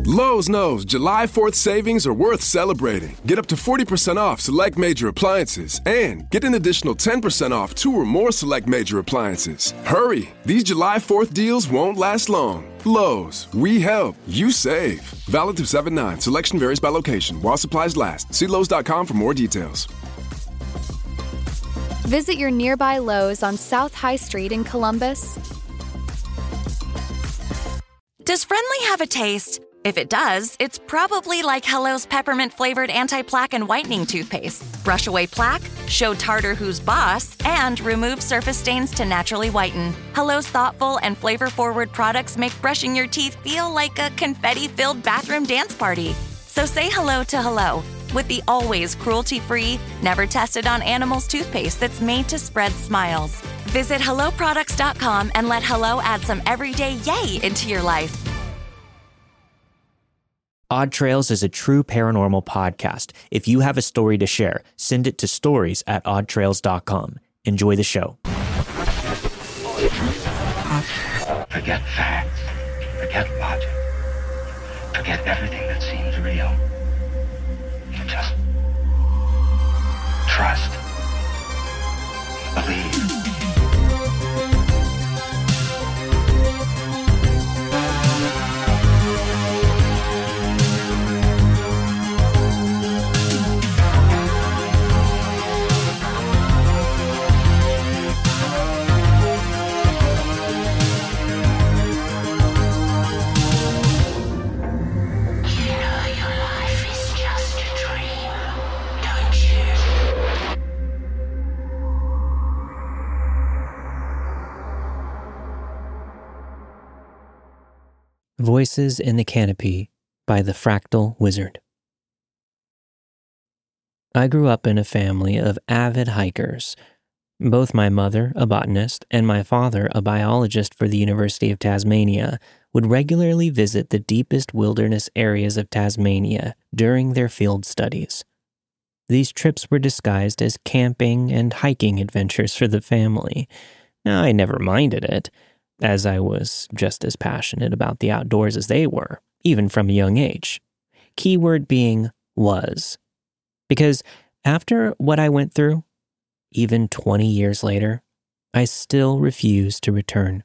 Lowe's knows July 4th savings are worth celebrating. Get up to 40% off select major appliances and get an additional 10% off 2 or more select major appliances. Hurry, these July 4th deals won't last long. Lowe's, we help, you save. Valid through 7/9. Selection varies by location. While supplies last. See Lowes.com for more details. Visit your nearby Lowe's on South High Street in Columbus. Does Friendly have a taste? If it does, it's probably like Hello's peppermint-flavored anti-plaque and whitening toothpaste. Brush away plaque, show tartar who's boss, and remove surface stains to naturally whiten. Hello's thoughtful and flavor-forward products make brushing your teeth feel like a confetti-filled bathroom dance party. So say hello to Hello with the always cruelty-free, never-tested-on-animals toothpaste that's made to spread smiles. Visit HelloProducts.com and let Hello add some everyday yay into your life. Odd Trails is a true paranormal podcast. If you have a story to share, send it to stories@oddtrails.com. Enjoy the show. Forget facts. Forget logic. Forget everything that seems real. You just trust. Believe. Voices in the Canopy by the Fractal Wizard. I grew up in a family of avid hikers. Both my mother, a botanist, and my father, a biologist for the University of Tasmania, would regularly visit the deepest wilderness areas of Tasmania during their field studies. These trips were disguised as camping and hiking adventures for the family. Now, I never minded it, as I was just as passionate about the outdoors as they were, even from a young age. Keyword being was. Because after what I went through, even 20 years later, I still refuse to return.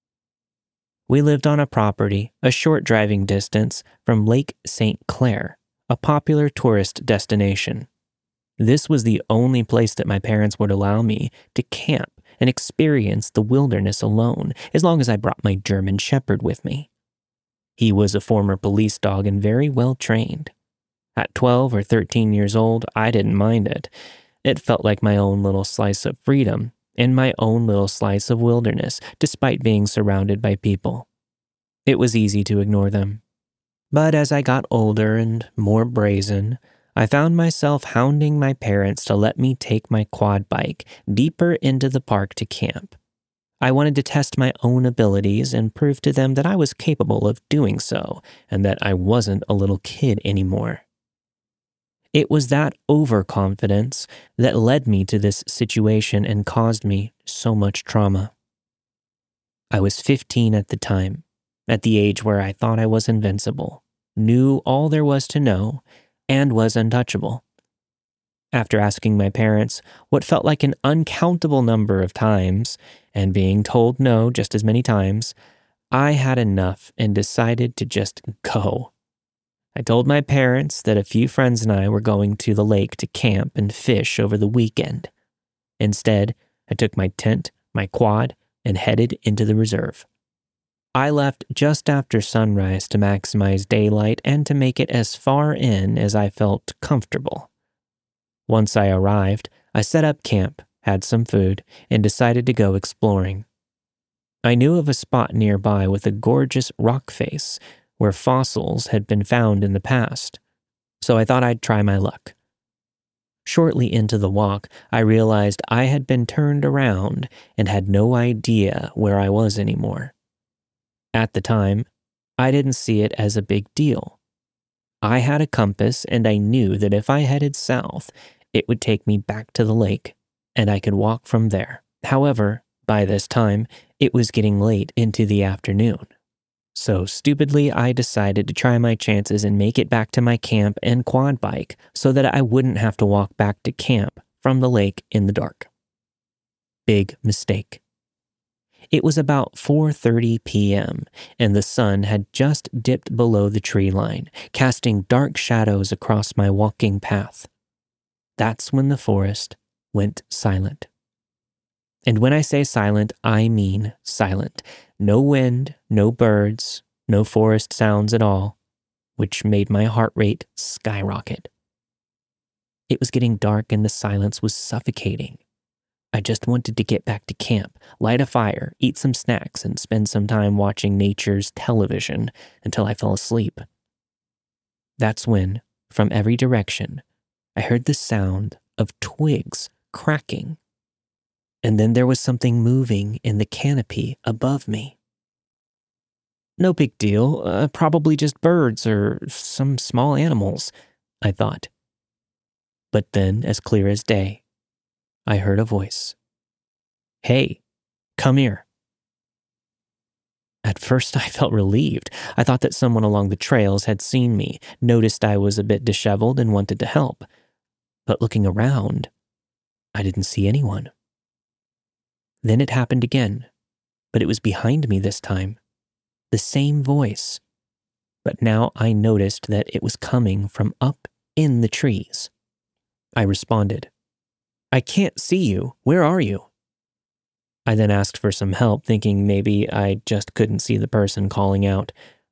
We lived on a property a short driving distance from Lake St. Clair, a popular tourist destination. This was the only place that my parents would allow me to camp and experience the wilderness alone, as long as I brought my German Shepherd with me. He was a former police dog and very well trained. At 12 or 13 years old, I didn't mind it. It felt like my own little slice of freedom and my own little slice of wilderness, despite being surrounded by people. It was easy to ignore them. But as I got older and more brazen, I found myself hounding my parents to let me take my quad bike deeper into the park to camp. I wanted to test my own abilities and prove to them that I was capable of doing so and that I wasn't a little kid anymore. It was that overconfidence that led me to this situation and caused me so much trauma. I was 15 at the time, at the age where I thought I was invincible, knew all there was to know, and was untouchable. After asking my parents what felt like an uncountable number of times, and being told no just as many times, I had enough and decided to just go. I told my parents that a few friends and I were going to the lake to camp and fish over the weekend. Instead, I took my tent, my quad, and headed into the reserve. I left just after sunrise to maximize daylight and to make it as far in as I felt comfortable. Once I arrived, I set up camp, had some food, and decided to go exploring. I knew of a spot nearby with a gorgeous rock face where fossils had been found in the past, so I thought I'd try my luck. Shortly into the walk, I realized I had been turned around and had no idea where I was anymore. At the time, I didn't see it as a big deal. I had a compass and I knew that if I headed south, it would take me back to the lake and I could walk from there. However, by this time, it was getting late into the afternoon. So stupidly, I decided to try my chances and make it back to my camp and quad bike so that I wouldn't have to walk back to camp from the lake in the dark. Big mistake. It was about 4:30 p.m., and the sun had just dipped below the tree line, casting dark shadows across my walking path. That's when the forest went silent. And when I say silent, I mean silent. No wind, no birds, no forest sounds at all, which made my heart rate skyrocket. It was getting dark and the silence was suffocating. I just wanted to get back to camp, light a fire, eat some snacks, and spend some time watching nature's television until I fell asleep. That's when, from every direction, I heard the sound of twigs cracking. And then there was something moving in the canopy above me. No big deal, probably just birds or some small animals, I thought. But then, as clear as day, I heard a voice. "Hey, come here." At first, I felt relieved. I thought that someone along the trails had seen me, noticed I was a bit disheveled, and wanted to help. But looking around, I didn't see anyone. Then it happened again, but it was behind me this time. The same voice. But now I noticed that it was coming from up in the trees. I responded, "I can't see you. Where are you?" I then asked for some help, thinking maybe I just couldn't see the person calling out.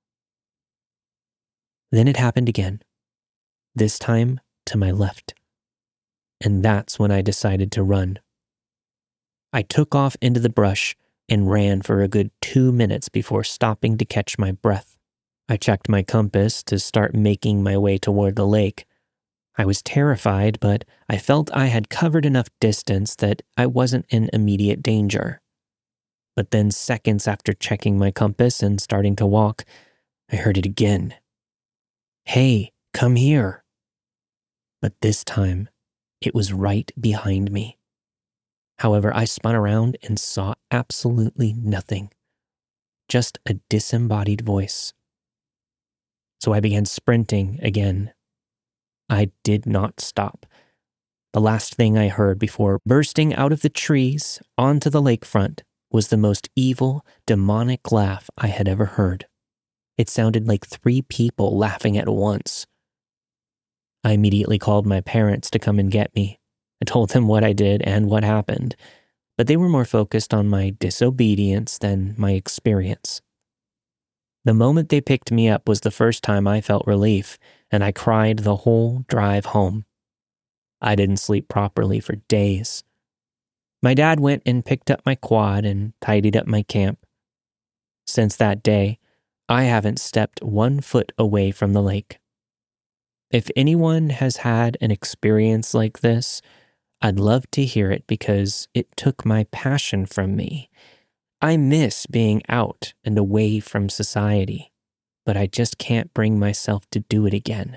Then it happened again, this time to my left. And that's when I decided to run. I took off into the brush and ran for a good 2 minutes before stopping to catch my breath. I checked my compass to start making my way toward the lake. I was terrified, but I felt I had covered enough distance that I wasn't in immediate danger. But then seconds after checking my compass and starting to walk, I heard it again. "Hey, come here." But this time, it was right behind me. However, I spun around and saw absolutely nothing. Just a disembodied voice. So I began sprinting again. I did not stop. The last thing I heard before bursting out of the trees onto the lakefront was the most evil, demonic laugh I had ever heard. It sounded like 3 people laughing at once. I immediately called my parents to come and get me. I told them what I did and what happened, but they were more focused on my disobedience than my experience. The moment they picked me up was the first time I felt relief, and I cried the whole drive home. I didn't sleep properly for days. My dad went and picked up my quad and tidied up my camp. Since that day, I haven't stepped 1 foot away from the lake. If anyone has had an experience like this, I'd love to hear it because it took my passion from me. I miss being out and away from society, but I just can't bring myself to do it again.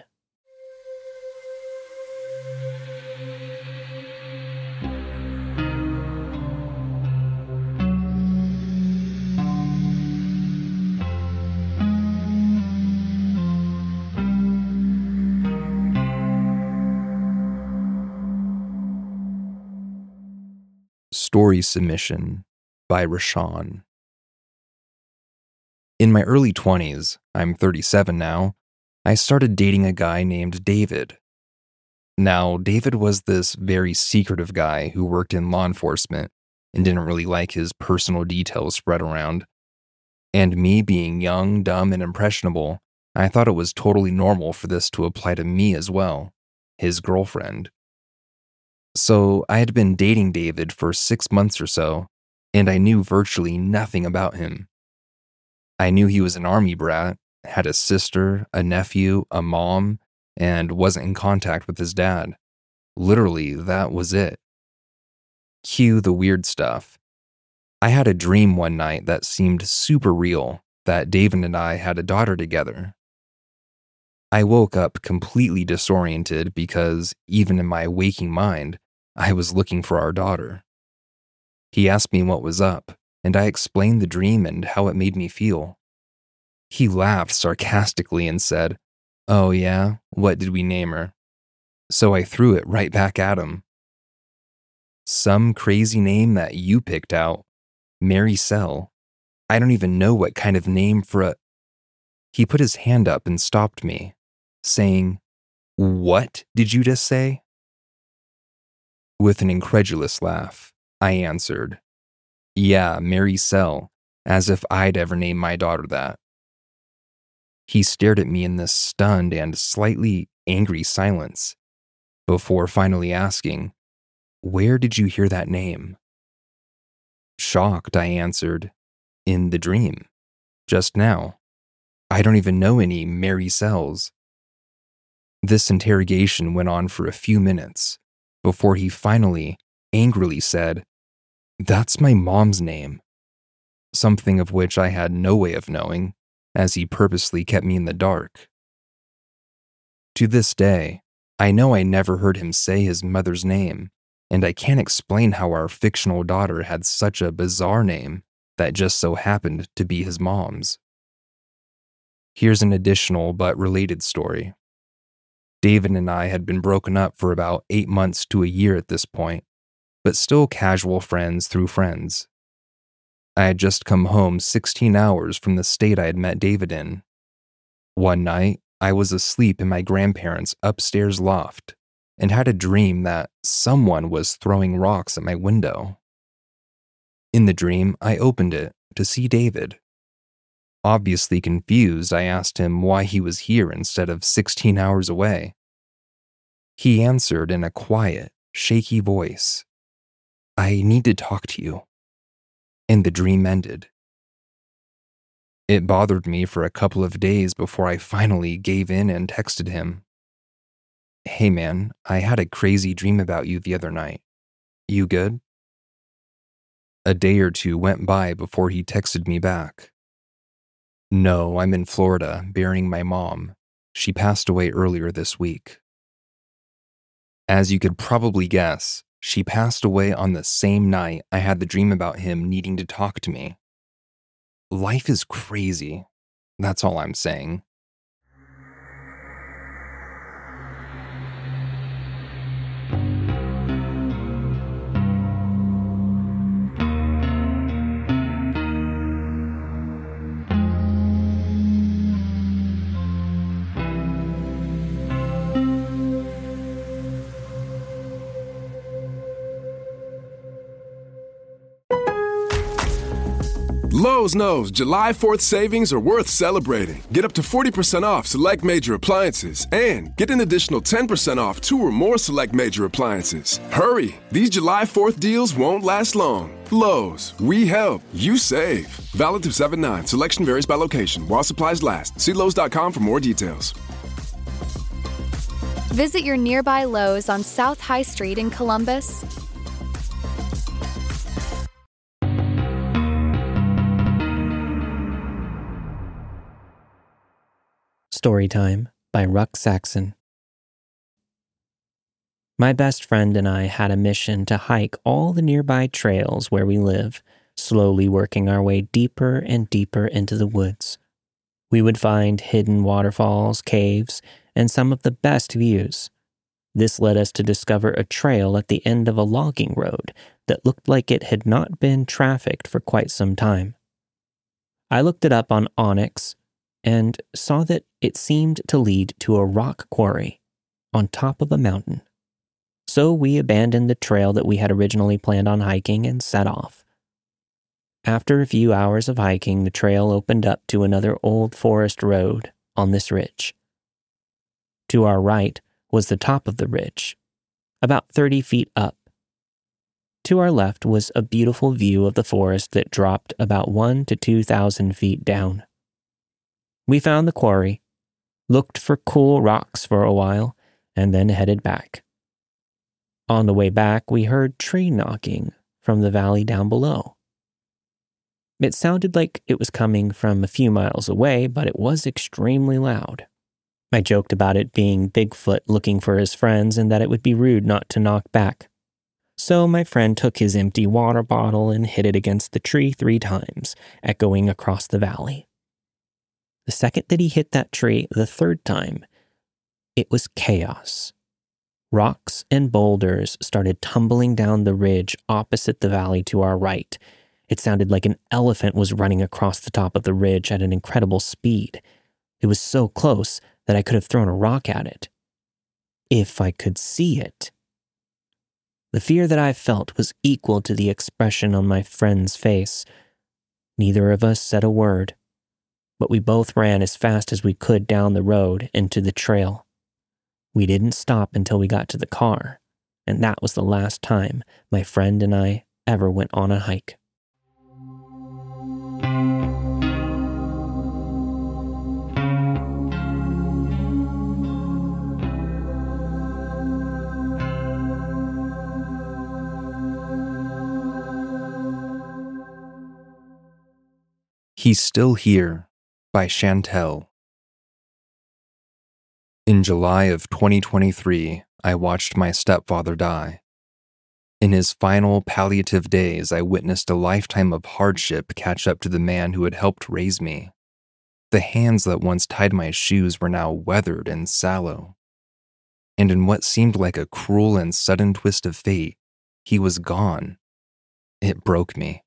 Story submission by Rashawn. In my early 20s, I'm 37 now, I started dating a guy named David. Now, David was this very secretive guy who worked in law enforcement and didn't really like his personal details spread around. And me being young, dumb, and impressionable, I thought it was totally normal for this to apply to me as well, his girlfriend. So I had been dating David for 6 months or so, and I knew virtually nothing about him. I knew he was an army brat, had a sister, a nephew, a mom, and wasn't in contact with his dad. Literally, that was it. Cue the weird stuff. I had a dream one night that seemed super real, that David and I had a daughter together. I woke up completely disoriented because, even in my waking mind, I was looking for our daughter. He asked me what was up, and I explained the dream and how it made me feel. He laughed sarcastically and said, "Oh yeah, what did we name her?" So I threw it right back at him. "Some crazy name that you picked out. Mary Cell. I don't even know what kind of name for a..." He put his hand up and stopped me, saying, "What did you just say?" With an incredulous laugh, I answered, "Yeah, Mary Cell, as if I'd ever name my daughter that." He stared at me in this stunned and slightly angry silence, before finally asking, "Where did you hear that name?" Shocked, I answered, "In the dream. Just now. I don't even know any Mary Cells." This interrogation went on for a few minutes, before he finally, angrily said, "That's my mom's name." Something of which I had no way of knowing, as he purposely kept me in the dark. To this day, I know I never heard him say his mother's name, and I can't explain how our fictional daughter had such a bizarre name that just so happened to be his mom's. Here's an additional but related story. David and I had been broken up for about 8 months to a year at this point, but still casual friends through friends. I had just come home 16 hours from the state I had met David in. One night, I was asleep in my grandparents' upstairs loft and had a dream that someone was throwing rocks at my window. In the dream, I opened it to see David. Obviously confused, I asked him why he was here instead of 16 hours away. He answered in a quiet, shaky voice, "I need to talk to you." And the dream ended. It bothered me for a couple of days before I finally gave in and texted him, "Hey man, I had a crazy dream about you the other night. You good?" A day or two went by before he texted me back. "No, I'm in Florida burying my mom. She passed away earlier this week." As you could probably guess, she passed away on the same night I had the dream about him needing to talk to me. Life is crazy. That's all I'm saying. Lowe's knows July 4th savings are worth celebrating. Get up to 40% off select major appliances and get an additional 10% off 2 or more select major appliances. Hurry! These July 4th deals won't last long. Lowe's, we help, you save. Valid through 7/9. Selection varies by location. While supplies last. See Lowe's.com for more details. Visit your nearby Lowe's on South High Street in Columbus. Storytime by Ruck Saxon. My best friend and I had a mission to hike all the nearby trails where we live, slowly working our way deeper and deeper into the woods. We would find hidden waterfalls, caves, and some of the best views. This led us to discover a trail at the end of a logging road that looked like it had not been trafficked for quite some time. I looked it up on Onyx and saw that it seemed to lead to a rock quarry on top of a mountain. So we abandoned the trail that we had originally planned on hiking and set off. After a few hours of hiking, the trail opened up to another old forest road on this ridge. To our right was the top of the ridge, about 30 feet up. To our left was a beautiful view of the forest that dropped about 1,000 to 2,000 feet down. We found the quarry, looked for cool rocks for a while, and then headed back. On the way back, we heard tree knocking from the valley down below. It sounded like it was coming from a few miles away, but it was extremely loud. I joked about it being Bigfoot looking for his friends and that it would be rude not to knock back. So my friend took his empty water bottle and hit it against the tree 3 times, echoing across the valley. The second that he hit that tree the third time, it was chaos. Rocks and boulders started tumbling down the ridge opposite the valley to our right. It sounded like an elephant was running across the top of the ridge at an incredible speed. It was so close that I could have thrown a rock at it. If I could see it. The fear that I felt was equal to the expression on my friend's face. Neither of us said a word, but we both ran as fast as we could down the road and to the trail. We didn't stop until we got to the car, and that was the last time my friend and I ever went on a hike. He's Still Here by Chantel. In July of 2023, I watched my stepfather die. In his final palliative days, I witnessed a lifetime of hardship catch up to the man who had helped raise me. The hands that once tied my shoes were now weathered and sallow. And in what seemed like a cruel and sudden twist of fate, he was gone. It broke me.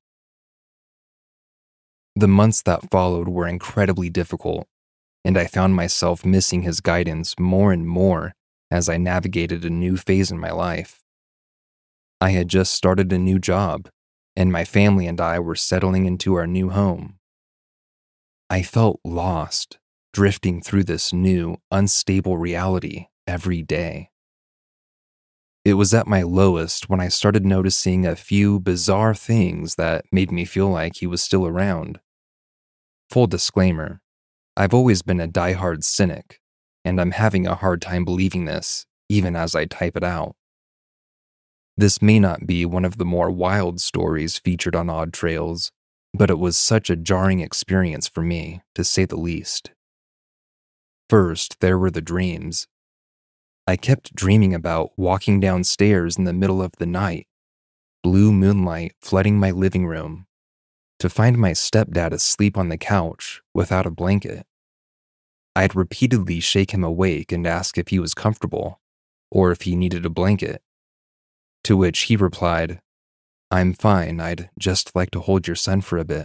The months that followed were incredibly difficult, and I found myself missing his guidance more and more as I navigated a new phase in my life. I had just started a new job, and my family and I were settling into our new home. I felt lost, drifting through this new, unstable reality every day. It was at my lowest when I started noticing a few bizarre things that made me feel like he was still around. Full disclaimer, I've always been a diehard cynic, and I'm having a hard time believing this, even as I type it out. This may not be one of the more wild stories featured on Odd Trails, but it was such a jarring experience for me, to say the least. First, there were the dreams. I kept dreaming about walking downstairs in the middle of the night, blue moonlight flooding my living room, to find my stepdad asleep on the couch without a blanket. I'd repeatedly shake him awake and ask if he was comfortable, or if he needed a blanket, to which he replied, "I'm fine, I'd just like to hold your son for a bit."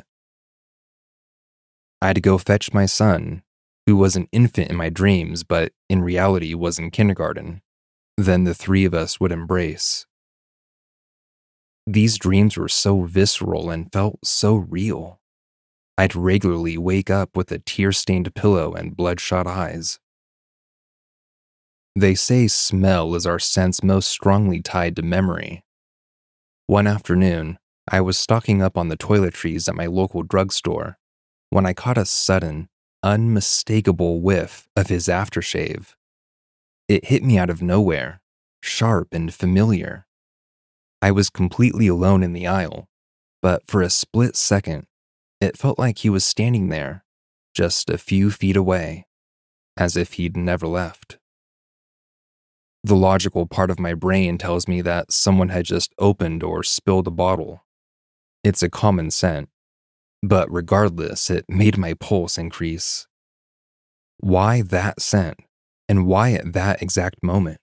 I'd go fetch my son, who was an infant in my dreams but in reality was in kindergarten. Then the three of us would embrace. These dreams were so visceral and felt so real. I'd regularly wake up with a tear-stained pillow and bloodshot eyes. They say smell is our sense most strongly tied to memory. One afternoon, I was stocking up on the toiletries at my local drugstore when I caught a sudden, unmistakable whiff of his aftershave. It hit me out of nowhere, sharp and familiar. I was completely alone in the aisle, but for a split second, it felt like he was standing there, just a few feet away, as if he'd never left. The logical part of my brain tells me that someone had just opened or spilled a bottle. It's a common scent, but regardless, it made my pulse increase. Why that scent, and why at that exact moment?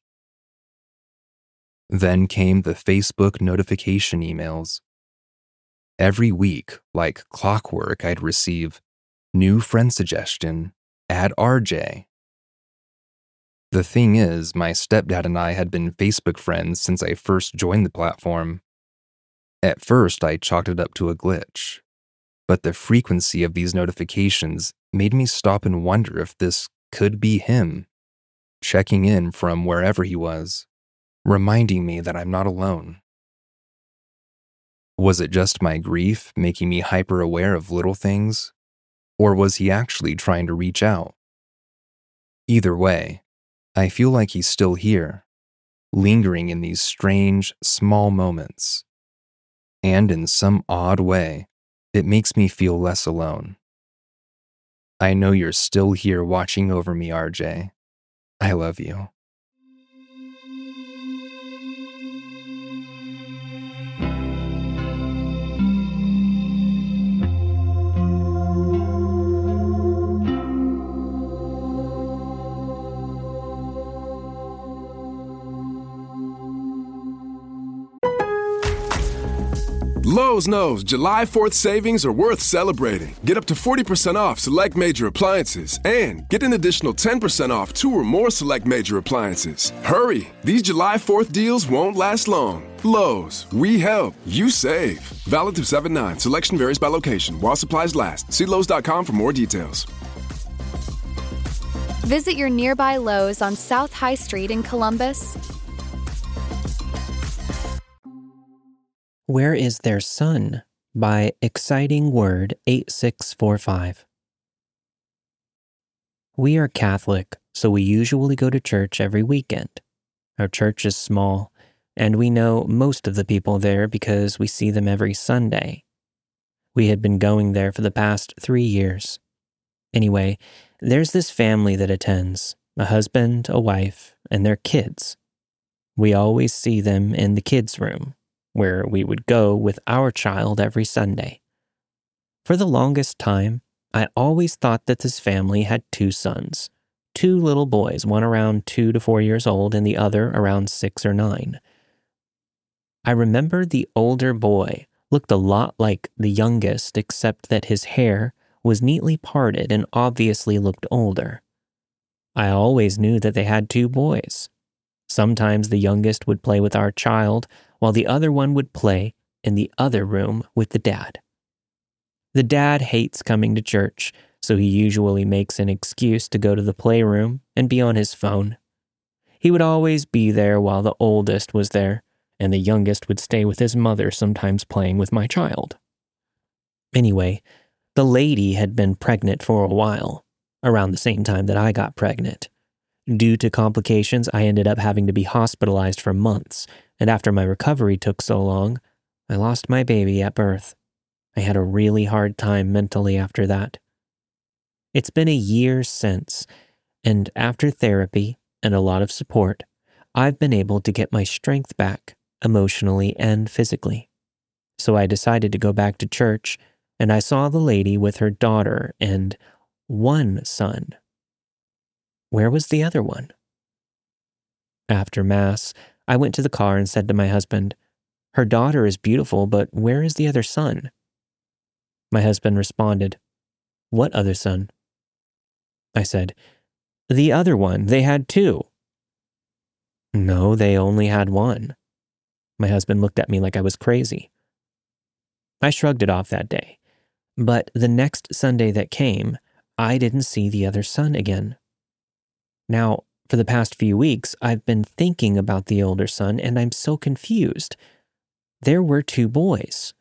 Then came the Facebook notification emails. Every week, like clockwork, I'd receive, "New friend suggestion, add RJ." The thing is, my stepdad and I had been Facebook friends since I first joined the platform. At first, I chalked it up to a glitch, but the frequency of these notifications made me stop and wonder if this could be him, checking in from wherever he was, reminding me that I'm not alone. Was it just my grief making me hyper-aware of little things, or was he actually trying to reach out? Either way, I feel like he's still here, lingering in these strange, small moments. And in some odd way, it makes me feel less alone. I know you're still here watching over me, RJ. I love you. Lowe's knows July 4th savings are worth celebrating. Get up to 40% off select major appliances and get an additional 10% off 2 or more select major appliances. Hurry, these July 4th deals won't last long. Lowe's, we help, you save. Valid through 7/9. Selection varies by location while supplies last. See Lowe's.com for more details. Visit your nearby Lowe's on South High Street in Columbus. Where is Their Son? By Exciting Word 8645. We are Catholic, so we usually go to church every weekend. Our church is small, and we know most of the people there because we see them every Sunday. We had been going there for the past 3 years. Anyway, there's this family that attends, a husband, a wife, and their kids. We always see them in the kids' room, where we would go with our child every Sunday. For the longest time, I always thought that this family had 2 sons, 2 little boys, one around 2 to 4 years old and the other around 6 or 9. I remember the older boy looked a lot like the youngest, except that his hair was neatly parted and obviously looked older. I always knew that they had 2 boys. Sometimes the youngest would play with our child, while the other one would play in the other room with the dad. The dad hates coming to church, so he usually makes an excuse to go to the playroom and be on his phone. He would always be there while the oldest was there, and the youngest would stay with his mother, sometimes playing with my child. Anyway, the lady had been pregnant for a while, around the same time that I got pregnant. Due to complications, I ended up having to be hospitalized for months, and after my recovery took so long, I lost my baby at birth. I had a really hard time mentally after that. It's been a year since, and after therapy and a lot of support, I've been able to get my strength back, emotionally and physically. So I decided to go back to church, and I saw the lady with her daughter and 1 son. Where was the other one? After Mass, I went to the car and said to my husband, "Her daughter is beautiful, but where is the other son?" My husband responded, "What other son?" I said, "The other one. They had 2. "No, they only had 1. My husband looked at me like I was crazy. I shrugged it off that day. But the next Sunday that came, I didn't see the other son again. Now, for the past few weeks, I've been thinking about the older son, and I'm so confused. There were 2 boys.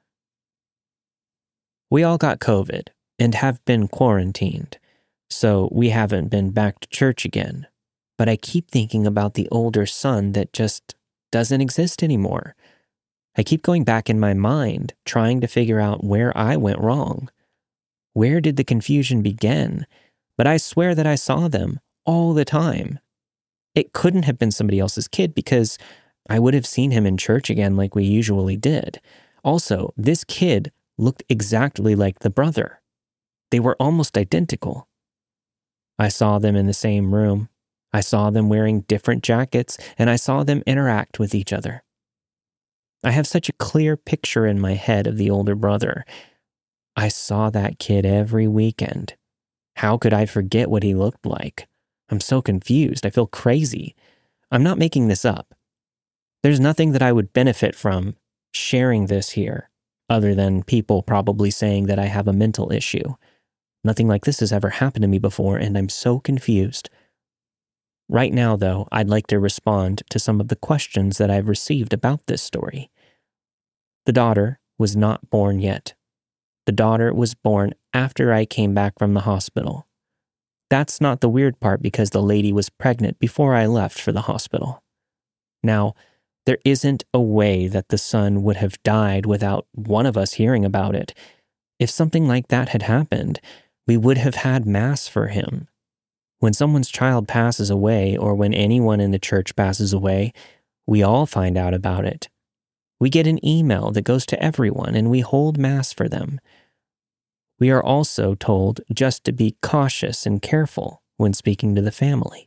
We all got COVID and have been quarantined, so we haven't been back to church again. But I keep thinking about the older son that just doesn't exist anymore. I keep going back in my mind, trying to figure out where I went wrong. Where did the confusion begin? But I swear that I saw them all the time. It couldn't have been somebody else's kid because I would have seen him in church again like we usually did. Also, this kid looked exactly like the brother. They were almost identical. I saw them in the same room. I saw them wearing different jackets, and I saw them interact with each other. I have such a clear picture in my head of the older brother. I saw that kid every weekend. How could I forget what he looked like? I'm so confused. I feel crazy. I'm not making this up. There's nothing that I would benefit from sharing this here, other than people probably saying that I have a mental issue. Nothing like this has ever happened to me before, and I'm so confused. Right now, though, I'd like to respond to some of the questions that I've received about this story. The daughter was not born yet. The daughter was born after I came back from the hospital. That's not the weird part because the lady was pregnant before I left for the hospital. Now, there isn't a way that the son would have died without one of us hearing about it. If something like that had happened, we would have had Mass for him. When someone's child passes away, or when anyone in the church passes away, we all find out about it. We get an email that goes to everyone, and we hold Mass for them. We are also told just to be cautious and careful when speaking to the family.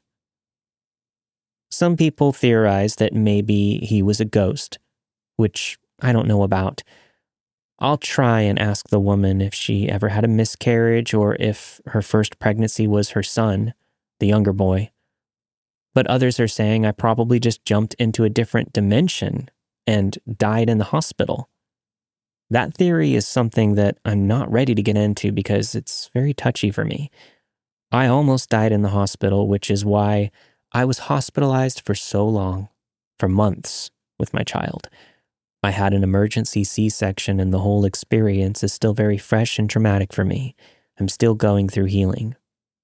Some people theorize that maybe he was a ghost, which I don't know about. I'll try and ask the woman if she ever had a miscarriage or if her first pregnancy was her son, the younger boy. But others are saying I probably just jumped into a different dimension and died in the hospital. That theory is something that I'm not ready to get into because it's very touchy for me. I almost died in the hospital, which is why I was hospitalized for so long, for months, with my child. I had an emergency C-section and the whole experience is still very fresh and traumatic for me. I'm still going through healing.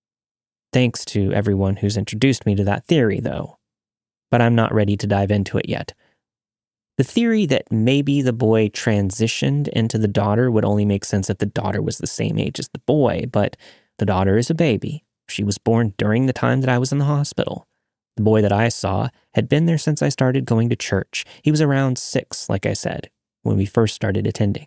Thanks to everyone who's introduced me to that theory, though. But I'm not ready to dive into it yet. The theory that maybe the boy transitioned into the daughter would only make sense if the daughter was the same age as the boy, but the daughter is a baby. She was born during the time that I was in the hospital. The boy that I saw had been there since I started going to church. He was around 6, like I said, when we first started attending.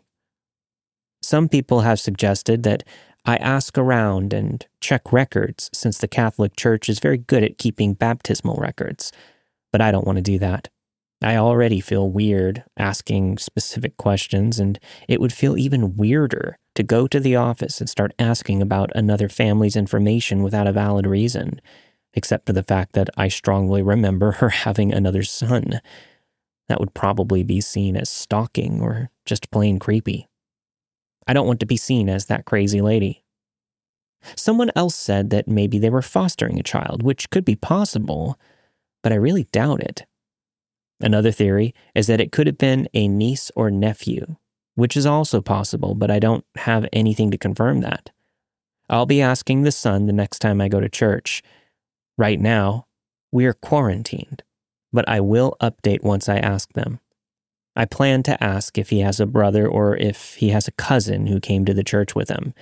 Some people have suggested that I ask around and check records since the Catholic Church is very good at keeping baptismal records, but I don't want to do that. I already feel weird asking specific questions, and it would feel even weirder to go to the office and start asking about another family's information without a valid reason, except for the fact that I strongly remember her having another son. That would probably be seen as stalking or just plain creepy. I don't want to be seen as that crazy lady. Someone else said that maybe they were fostering a child, which could be possible, but I really doubt it. Another theory is that it could have been a niece or nephew, which is also possible, but I don't have anything to confirm that. I'll be asking the son the next time I go to church. Right now, we are quarantined, but I will update once I ask them. I plan to ask if he has a brother or if he has a cousin who came to the church with him.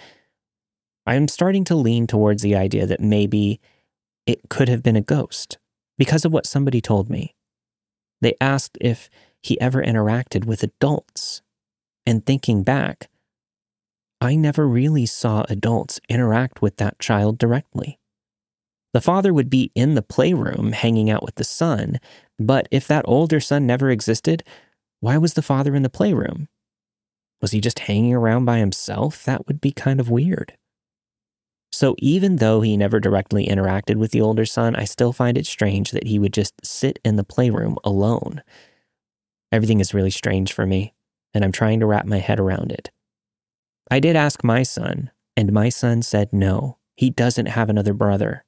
I am starting to lean towards the idea that maybe it could have been a ghost because of what somebody told me. They asked if he ever interacted with adults. And thinking back, I never really saw adults interact with that child directly. The father would be in the playroom hanging out with the son, but if that older son never existed, why was the father in the playroom? Was he just hanging around by himself? That would be kind of weird. So even though he never directly interacted with the older son, I still find it strange that he would just sit in the playroom alone. Everything is really strange for me, and I'm trying to wrap my head around it. I did ask my son, and my son said no, he doesn't have another brother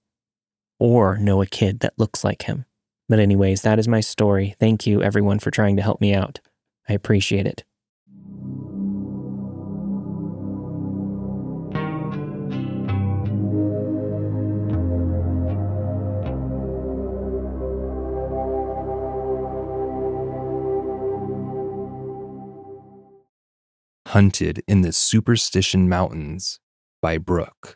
or know a kid that looks like him. But anyways, that is my story. Thank you, everyone, for trying to help me out. I appreciate it. Hunted in the Superstition Mountains by Brooke.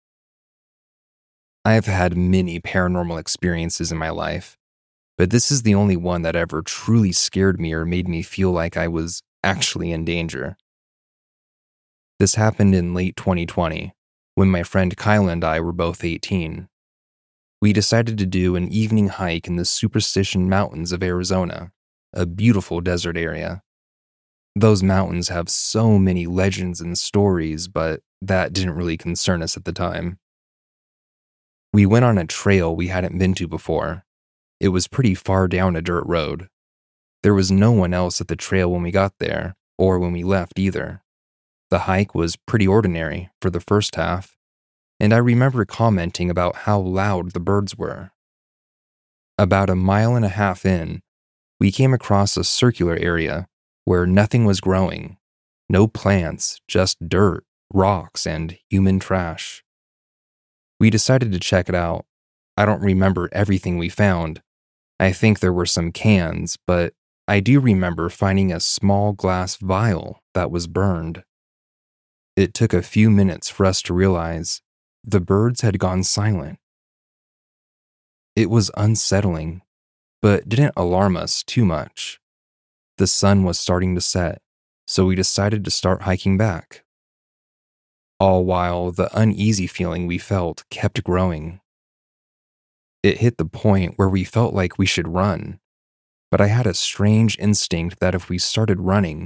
I have had many paranormal experiences in my life, but this is the only one that ever truly scared me or made me feel like I was actually in danger. This happened in late 2020, when my friend Kyle and I were both 18. We decided to do an evening hike in the Superstition Mountains of Arizona, a beautiful desert area. Those mountains have so many legends and stories, but that didn't really concern us at the time. We went on a trail we hadn't been to before. It was pretty far down a dirt road. There was no one else at the trail when we got there, or when we left either. The hike was pretty ordinary for the first half, and I remember commenting about how loud the birds were. About 1.5 miles in, we came across a circular area where nothing was growing, no plants, just dirt, rocks, and human trash. We decided to check it out. I don't remember everything we found. I think there were some cans, but I do remember finding a small glass vial that was burned. It took a few minutes for us to realize the birds had gone silent. It was unsettling, but didn't alarm us too much. The sun was starting to set, so we decided to start hiking back. All while the uneasy feeling we felt kept growing. It hit the point where we felt like we should run, but I had a strange instinct that if we started running,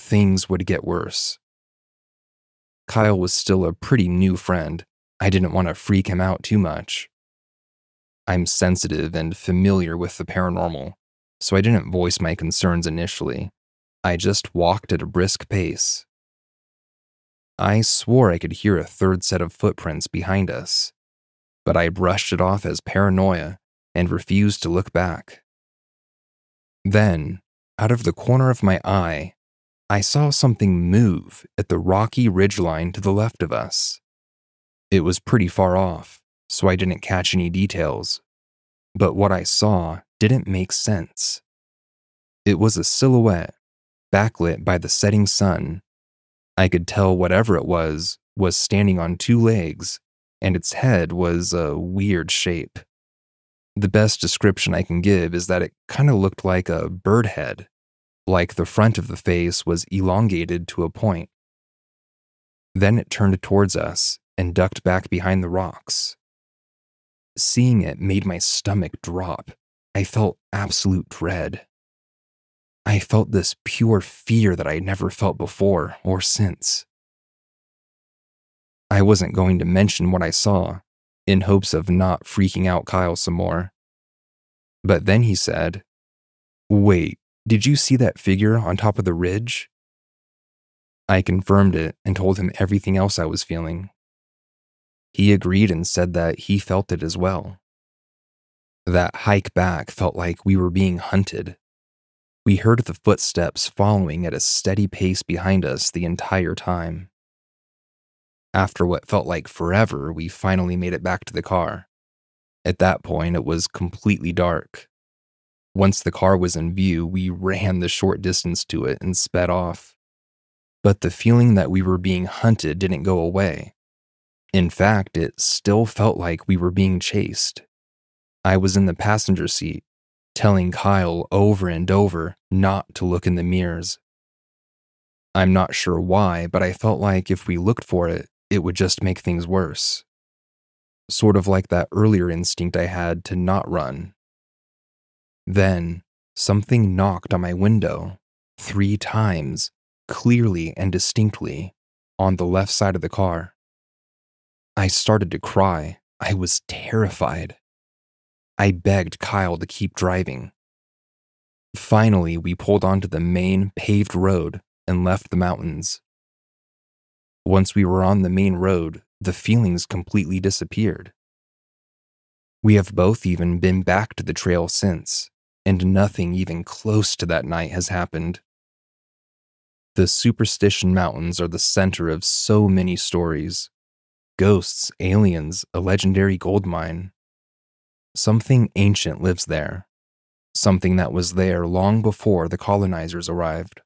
things would get worse. Kyle was still a pretty new friend. I didn't want to freak him out too much. I'm sensitive and familiar with the paranormal, so I didn't voice my concerns initially. I just walked at a brisk pace. I swore I could hear a third set of footprints behind us, but I brushed it off as paranoia and refused to look back. Then, out of the corner of my eye, I saw something move at the rocky ridgeline to the left of us. It was pretty far off, so I didn't catch any details, but what I saw didn't make sense. It was a silhouette, backlit by the setting sun. I could tell whatever it was standing on two legs, and its head was a weird shape. The best description I can give is that it kind of looked like a bird head, like the front of the face was elongated to a point. Then it turned towards us and ducked back behind the rocks. Seeing it made my stomach drop. I felt absolute dread. I felt this pure fear that I had never felt before or since. I wasn't going to mention what I saw, in hopes of not freaking out Kyle some more. But then he said, "Wait, did you see that figure on top of the ridge?" I confirmed it and told him everything else I was feeling. He agreed and said that he felt it as well. That hike back felt like we were being hunted. We heard the footsteps following at a steady pace behind us the entire time. After what felt like forever, we finally made it back to the car. At that point, it was completely dark. Once the car was in view, we ran the short distance to it and sped off. But the feeling that we were being hunted didn't go away. In fact, it still felt like we were being chased. I was in the passenger seat, telling Kyle over and over not to look in the mirrors. I'm not sure why, but I felt like if we looked for it, it would just make things worse. Sort of like that earlier instinct I had to not run. Then, something knocked on my window 3 times, clearly and distinctly, on the left side of the car. I started to cry. I was terrified. I begged Kyle to keep driving. Finally, we pulled onto the main paved road and left the mountains. Once we were on the main road, the feelings completely disappeared. We have both even been back to the trail since, and nothing even close to that night has happened. The Superstition Mountains are the center of so many stories. Ghosts, aliens, a legendary gold mine. Something ancient lives there. Something that was there long before the colonizers arrived.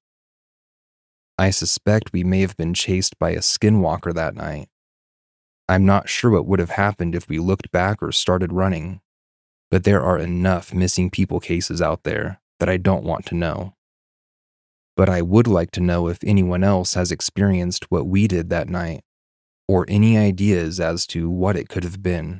I suspect we may have been chased by a skinwalker that night. I'm not sure what would have happened if we looked back or started running, but there are enough missing people cases out there that I don't want to know. But I would like to know if anyone else has experienced what we did that night, or any ideas as to what it could have been.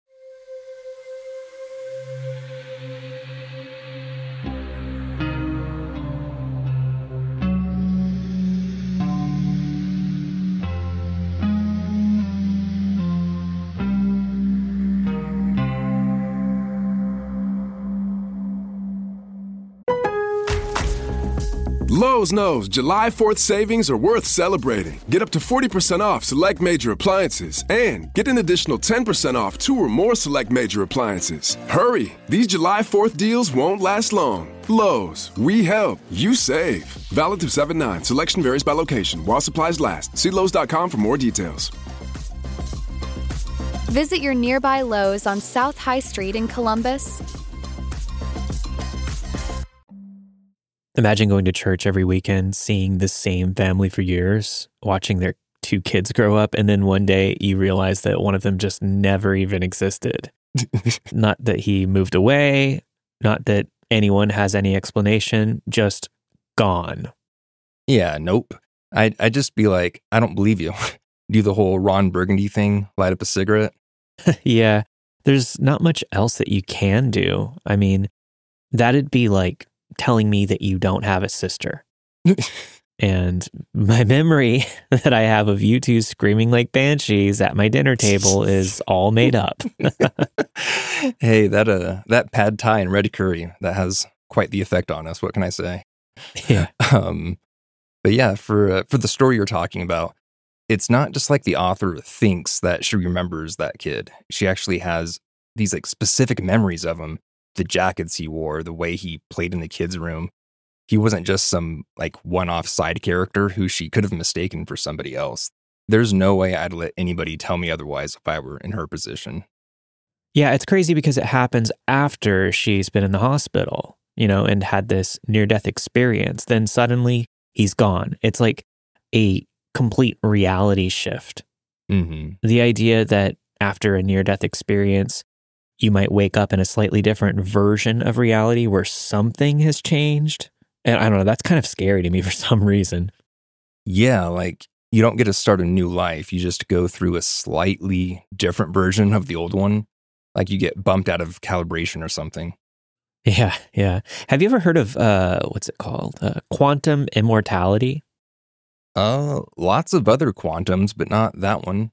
Lowe's knows July 4th savings are worth celebrating. Get up to 40% off select major appliances and get an additional 10% off 2 or more select major appliances. Hurry! These July 4th deals won't last long. Lowe's, we help, you save. Valid through 7/9. Selection varies by location. While supplies last. See Lowe's.com for more details. Visit your nearby Lowe's on South High Street in Columbus. Imagine going to church every weekend, seeing the same family for years, watching their 2 kids grow up, and then one day you realize that one of them just never even existed. Not that he moved away, not that anyone has any explanation, just gone. Yeah, nope. I'd just be like, I don't believe you. Do the whole Ron Burgundy thing, light up a cigarette. Yeah, there's not much else that you can do. I mean, that'd be like telling me that you don't have a sister. And my memory that I have of you two screaming like banshees at my dinner table is all made up. Hey, that pad thai and red curry, that has quite the effect on us. What can I say? Yeah. But yeah, for the story you're talking about, it's not just like the author thinks that she remembers that kid. She actually has these like specific memories of him. The jackets he wore, the way he played in the kids' room. He wasn't just some like one-off side character who she could have mistaken for somebody else. There's no way I'd let anybody tell me otherwise if I were in her position. Yeah, it's crazy because it happens after she's been in the hospital, and had this near-death experience. Then suddenly he's gone. It's like a complete reality shift. Mm-hmm. The idea that after a near-death experience, you might wake up in a slightly different version of reality where something has changed. And I don't know, that's kind of scary to me for some reason. Yeah, like you don't get to start a new life. You just go through a slightly different version of the old one. Like you get bumped out of calibration or something. Yeah, yeah. Have you ever heard of, what's it called? Quantum immortality? Lots of other quantums, but not that one.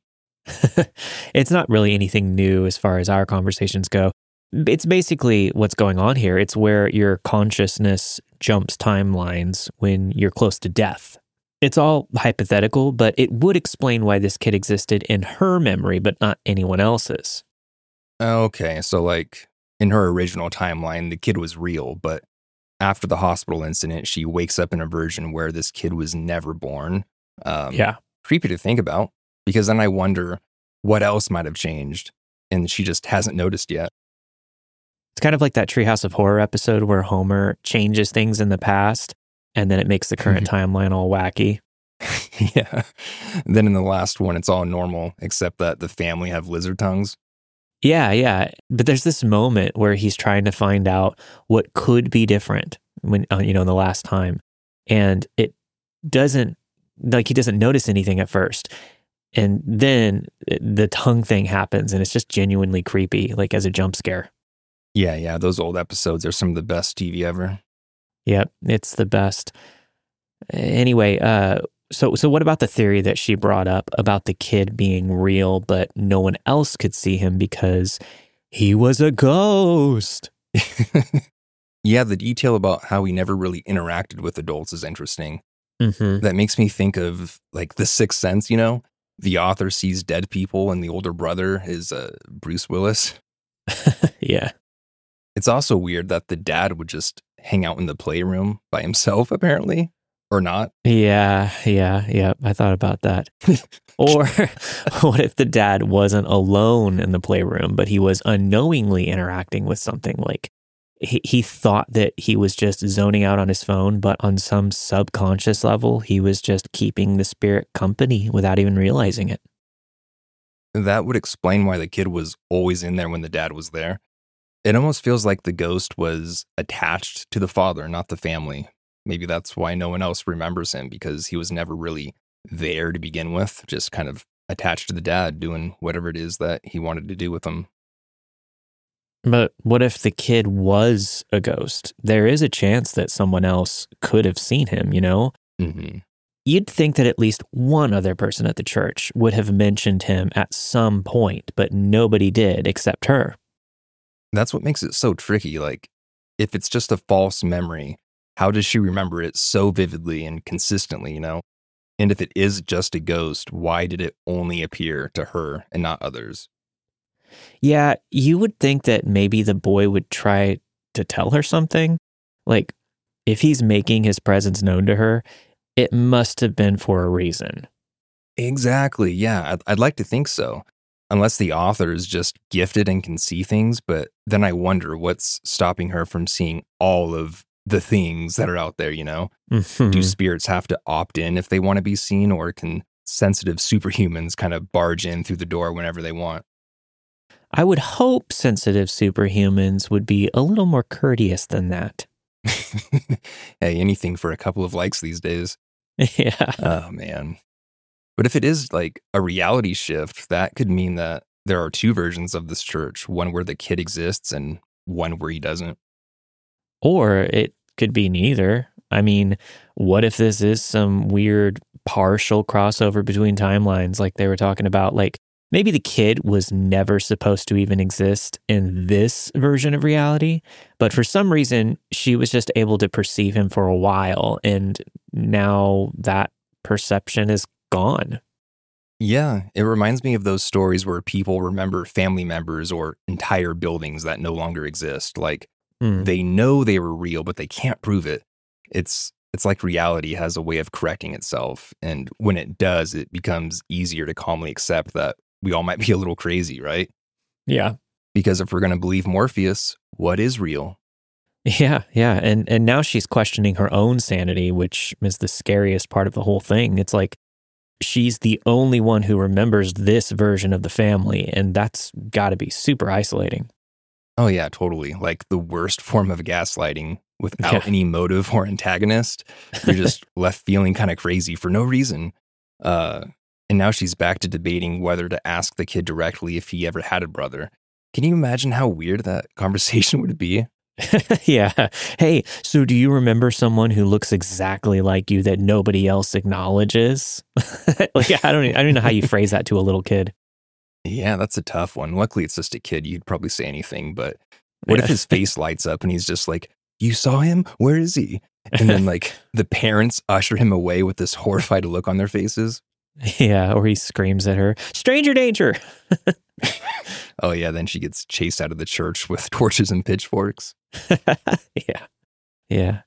It's not really anything new as far as our conversations go. It's basically what's going on here. It's where your consciousness jumps timelines when you're close to death. It's all hypothetical, but it would explain why this kid existed in her memory, but not anyone else's. Okay, so like in her original timeline, the kid was real, but after the hospital incident, she wakes up in a version where this kid was never born. Yeah. Creepy to think about, because then I wonder what else might have changed, and she just hasn't noticed yet. It's kind of like that Treehouse of Horror episode where Homer changes things in the past, and then it makes the current timeline all wacky. Yeah. Then in the last one, it's all normal, except that the family have lizard tongues. Yeah, yeah. But there's this moment where he's trying to find out what could be different when, in the last time. And it doesn't, like he doesn't notice anything at first. And then the tongue thing happens and it's just genuinely creepy, like as a jump scare. Yeah. Those old episodes are some of the best TV ever. Yep, it's the best. Anyway, so what about the theory that she brought up about the kid being real, but no one else could see him because he was a ghost? Yeah, the detail about how he never really interacted with adults is interesting. Mm-hmm. That makes me think of like The Sixth Sense, The author sees dead people and the older brother is Bruce Willis. Yeah. It's also weird that the dad would just hang out in the playroom by himself, apparently, or not. Yeah. I thought about that. Or what if the dad wasn't alone in the playroom, but he was unknowingly interacting with something? Like he thought that he was just zoning out on his phone, but on some subconscious level, he was just keeping the spirit company without even realizing it. That would explain why the kid was always in there when the dad was there. It almost feels like the ghost was attached to the father, not the family. Maybe that's why no one else remembers him, because he was never really there to begin with, just kind of attached to the dad, doing whatever it is that he wanted to do with him. But what if the kid was a ghost? There is a chance that someone else could have seen him, Mm-hmm. You'd think that at least one other person at the church would have mentioned him at some point, but nobody did except her. That's what makes it so tricky. Like, if it's just a false memory, how does she remember it so vividly and consistently, And if it is just a ghost, why did it only appear to her and not others? Yeah, you would think that maybe the boy would try to tell her something. Like, if he's making his presence known to her, it must have been for a reason. Exactly. Yeah, I'd like to think so. Unless the author is just gifted and can see things, but then I wonder what's stopping her from seeing all of the things that are out there, Mm-hmm. Do spirits have to opt in if they want to be seen, or can sensitive superhumans kind of barge in through the door whenever they want? I would hope sensitive superhumans would be a little more courteous than that. Hey, anything for a couple of likes these days. Yeah. Oh, man. But if it is like a reality shift, that could mean that there are two versions of this church, one where the kid exists and one where he doesn't. Or it could be neither. I mean, what if this is some weird partial crossover between timelines like they were talking about? Like, maybe the kid was never supposed to even exist in this version of reality, but for some reason, she was just able to perceive him for a while, and now that perception is gone. Yeah, it reminds me of those stories where people remember family members or entire buildings that no longer exist. Like, they know they were real, but they can't prove it. It's like reality has a way of correcting itself, and when it does, it becomes easier to calmly accept that we all might be a little crazy, right? Yeah. Because if we're going to believe Morpheus, what is real? Yeah. And now she's questioning her own sanity, which is the scariest part of the whole thing. It's like she's the only one who remembers this version of the family, and that's got to be super isolating. Oh, yeah, totally. Like the worst form of gaslighting without any motive or antagonist. You're just left feeling kind of crazy for no reason. And now she's back to debating whether to ask the kid directly if he ever had a brother. Can you imagine how weird that conversation would be? Yeah. Hey, so do you remember someone who looks exactly like you that nobody else acknowledges? Like, I don't even know how you phrase that to a little kid. Yeah, that's a tough one. Luckily, it's just a kid. You'd probably say anything, but what if his face lights up and he's just like, you saw him? Where is he? And then like the parents usher him away with this horrified look on their faces. Yeah, or he screams at her, stranger danger. Oh yeah, then she gets chased out of the church with torches and pitchforks. Yeah.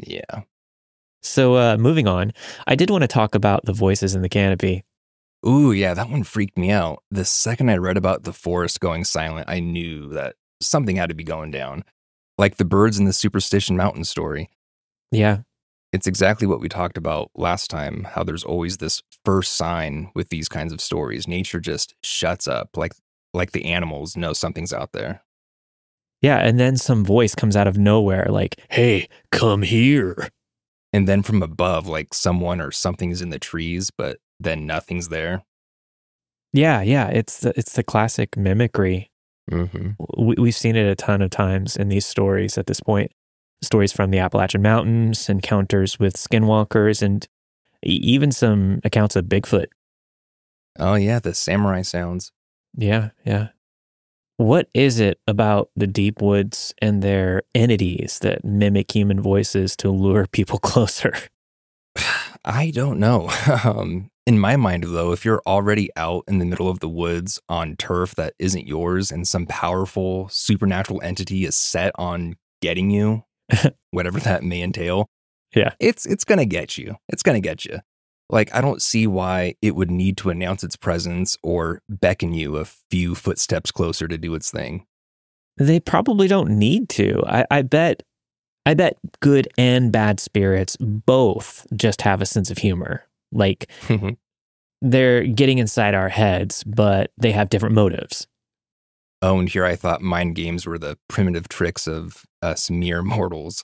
So moving on, I did want to talk about the voices in the canopy. Ooh, yeah, that one freaked me out. The second I read about the forest going silent, I knew that something had to be going down. Like the birds in the Superstition Mountain story. Yeah. It's exactly what we talked about last time, how there's always this first sign with these kinds of stories. Nature just shuts up, like the animals know something's out there. Yeah, and then some voice comes out of nowhere like, hey, come here. And then from above, like someone or something is in the trees, but then nothing's there. Yeah, it's the classic mimicry. Mm-hmm. We've seen it a ton of times in these stories at this point. Stories from the Appalachian Mountains, encounters with skinwalkers, and even some accounts of Bigfoot. Oh yeah, the samurai sounds. Yeah. What is it about the deep woods and their entities that mimic human voices to lure people closer? I don't know. In my mind, though, if you're already out in the middle of the woods on turf that isn't yours and some powerful supernatural entity is set on getting you, whatever that may entail, yeah, it's going to get you. It's going to get you. Like, I don't see why it would need to announce its presence or beckon you a few footsteps closer to do its thing. They probably don't need to. I bet good and bad spirits both just have a sense of humor. Like, they're getting inside our heads, but they have different motives. Oh, and here I thought mind games were the primitive tricks of us mere mortals.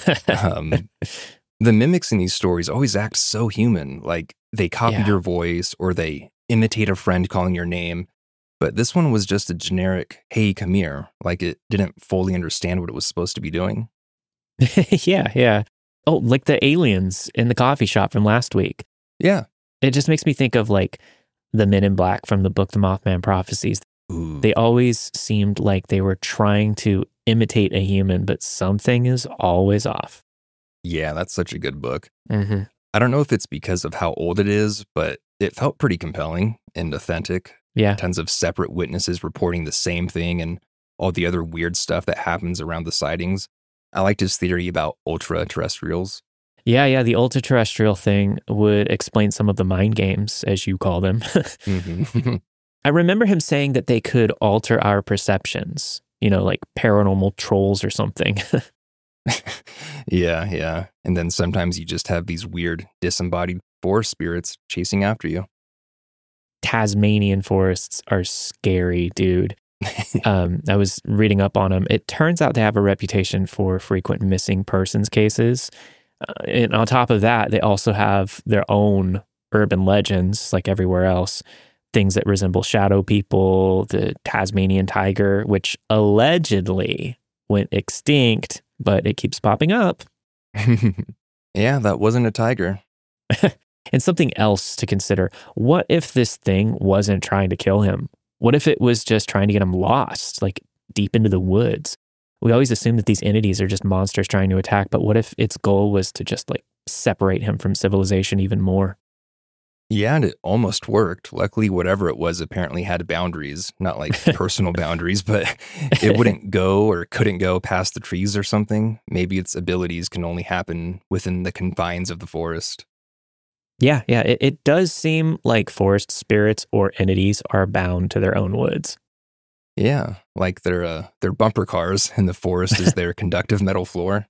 The mimics in these stories always act so human, like they copy your voice or they imitate a friend calling your name. But this one was just a generic, hey, come here, like it didn't fully understand what it was supposed to be doing. Yeah. Oh, like the aliens in the coffee shop from last week. Yeah. It just makes me think of like the Men in Black from the book The Mothman Prophecies. Ooh. They always seemed like they were trying to imitate a human, but something is always off. Yeah, that's such a good book. Mm-hmm. I don't know if it's because of how old it is, but it felt pretty compelling and authentic. Yeah. Tons of separate witnesses reporting the same thing and all the other weird stuff that happens around the sightings. I liked his theory about ultra-terrestrials. Yeah, the ultra-terrestrial thing would explain some of the mind games, as you call them. Mm-hmm. I remember him saying that they could alter our perceptions, like paranormal trolls or something. Yeah. And then sometimes you just have these weird disembodied forest spirits chasing after you. Tasmanian forests are scary, dude. I was reading up on them. It turns out they have a reputation for frequent missing persons cases. And on top of that, they also have their own urban legends, like everywhere else. Things that resemble shadow people, the Tasmanian tiger, which allegedly went extinct, but it keeps popping up. Yeah, that wasn't a tiger. And something else to consider. What if this thing wasn't trying to kill him? What if it was just trying to get him lost, like deep into the woods? We always assume that these entities are just monsters trying to attack, but what if its goal was to just like separate him from civilization even more? Yeah, and it almost worked. Luckily, whatever it was apparently had boundaries, not like personal boundaries, but it wouldn't go or couldn't go past the trees or something. Maybe its abilities can only happen within the confines of the forest. Yeah, it does seem like forest spirits or entities are bound to their own woods. Yeah, like their bumper cars in the forest is their conductive metal floor.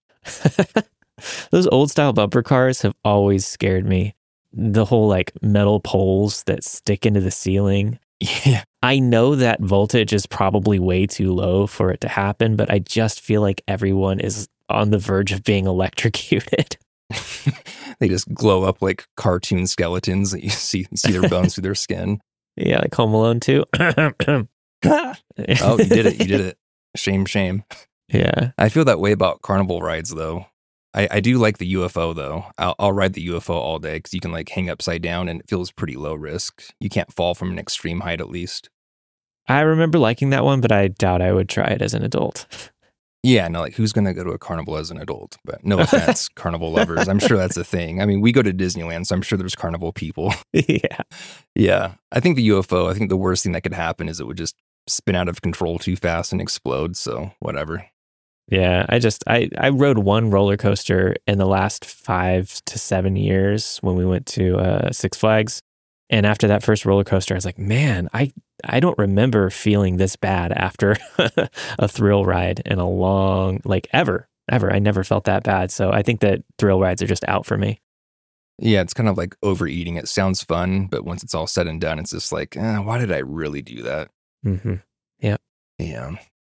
Those old style bumper cars have always scared me. The whole like metal poles that stick into the ceiling. Yeah. I know that voltage is probably way too low for it to happen, but I just feel like everyone is on the verge of being electrocuted. They just glow up like cartoon skeletons that you see their bones through their skin. Yeah, like Home Alone 2. Oh, you did it. Shame. Yeah. I feel that way about carnival rides, though. I do like the UFO, though. I'll ride the UFO all day because you can like hang upside down and it feels pretty low risk. You can't fall from an extreme height, at least. I remember liking that one, but I doubt I would try it as an adult. Yeah, no, like who's going to go to a carnival as an adult? But no offense, carnival lovers. I'm sure that's a thing. I mean, we go to Disneyland, so I'm sure there's carnival people. Yeah. Yeah. I think the UFO, I think the worst thing that could happen is it would just spin out of control too fast and explode. So whatever. Yeah. I rode one roller coaster in the last 5 to 7 years when we went to Six Flags. And after that first roller coaster, I was like, man, I don't remember feeling this bad after a thrill ride in a long, like ever. I never felt that bad. So I think that thrill rides are just out for me. Yeah, it's kind of like overeating. It sounds fun, but once it's all said and done, it's just like, why did I really do that? Mm-hmm. Yeah. Yeah.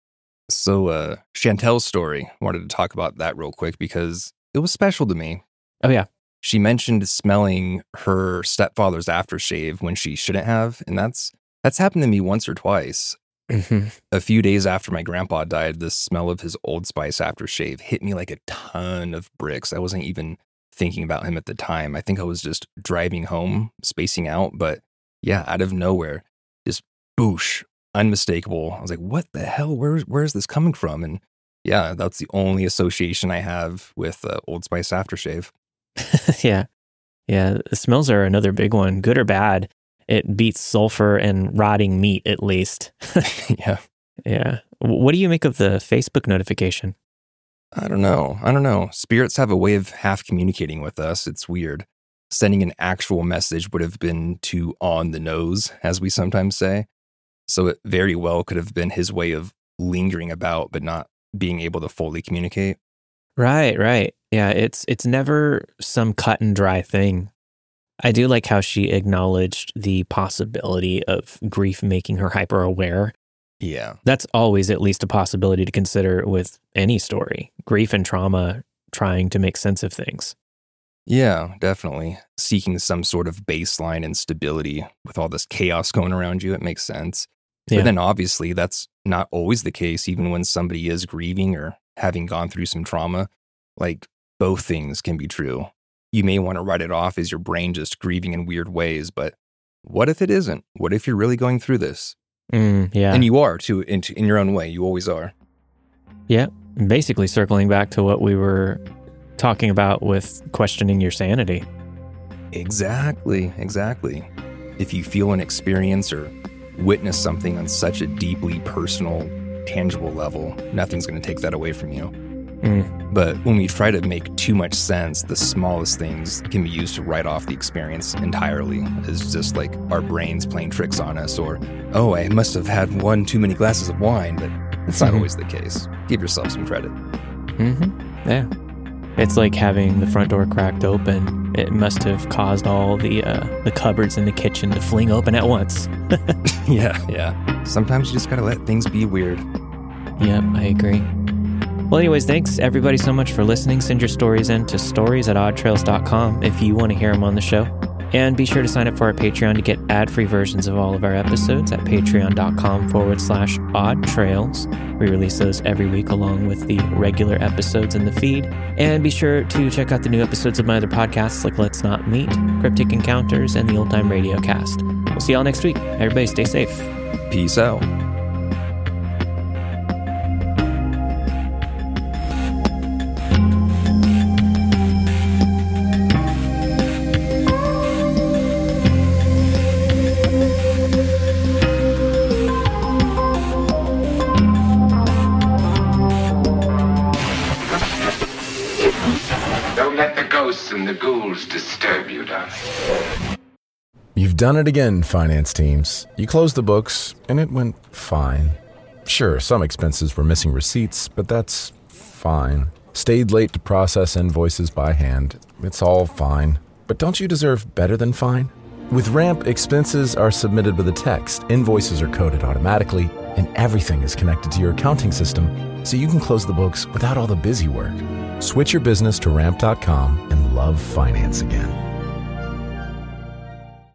So Chantel's story, I wanted to talk about that real quick because it was special to me. Oh, yeah. She mentioned smelling her stepfather's aftershave when she shouldn't have, and that's happened to me once or twice. Mm-hmm. A few days after my grandpa died, the smell of his Old Spice aftershave hit me like a ton of bricks. I wasn't even thinking about him at the time. I think I was just driving home, spacing out, but yeah, out of nowhere, just boosh, unmistakable. I was like, what the hell? Where is this coming from? And yeah, that's the only association I have with Old Spice aftershave. Yeah. The smells are another big one, good or bad. It beats sulfur and rotting meat, at least. Yeah. What do you make of the Facebook notification? I don't know. Spirits have a way of half communicating with us. It's weird. Sending an actual message would have been too on the nose, as we sometimes say. So it very well could have been his way of lingering about, but not being able to fully communicate. Right. Yeah, it's never some cut and dry thing. I do like how she acknowledged the possibility of grief making her hyper aware. Yeah. That's always at least a possibility to consider with any story. Grief and trauma trying to make sense of things. Yeah, definitely. Seeking some sort of baseline and stability with all this chaos going around you, it makes sense. Yeah. But then obviously that's not always the case, even when somebody is grieving or having gone through some trauma. Like, both things can be true. You may want to write it off as your brain just grieving in weird ways, but what if it isn't? What if you're really going through this? Yeah. And you are, too, in your own way. You always are. Yeah. Basically circling back to what we were talking about with questioning your sanity. Exactly. If you feel an experience or witness something on such a deeply personal, tangible level, nothing's going to take that away from you. But when we try to make too much sense, the smallest things can be used to write off the experience entirely as just like our brains playing tricks on us, or, oh, I must have had one too many glasses of wine, but it's not always the case. Give yourself some credit. Yeah. It's like having the front door cracked open. It must have caused all the cupboards in the kitchen to fling open at once. Yeah. Sometimes you just gotta let things be weird. Yep, I agree. Well, anyways, thanks everybody so much for listening. Send your stories in to stories@oddtrails.com if you want to hear them on the show. And be sure to sign up for our Patreon to get ad-free versions of all of our episodes at patreon.com/oddtrails. We release those every week along with the regular episodes in the feed. And be sure to check out the new episodes of my other podcasts like Let's Not Meet, Cryptic Encounters, and the Old Time Radio Cast. We'll see y'all next week. Everybody stay safe. Peace out. And the ghouls disturb you, darling. You've done it again, finance teams. You closed the books, and it went fine. Sure, some expenses were missing receipts, but that's fine. Stayed late to process invoices by hand. It's all fine. But don't you deserve better than fine? With Ramp, expenses are submitted with a text, invoices are coded automatically, and everything is connected to your accounting system, so you can close the books without all the busy work. Switch your business to Ramp.com and love finance again.